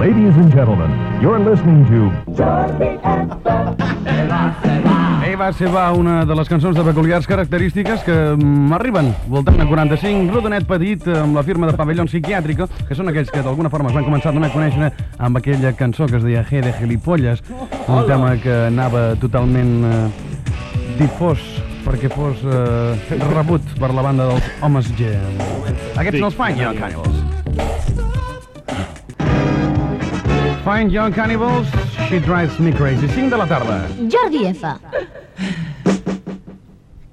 Ladies and gentlemen, you're listening to... Ei, va, una de les cançons de peculiars característiques que m'arriben voltant a 45, rodonet petit, amb la firma de Pabellón Psiquiátrico, que són aquells que d'alguna forma es van començar a donar a conèixer amb aquella cançó que es deia G de Gilipolles, un tema que anava totalment difós perquè fos rebut per la banda dels Homes G. Aquests són els Fine Young Cannibals. Fine Young Cannibals, She Drives Me Crazy. 5 de la tarda. Jordi F.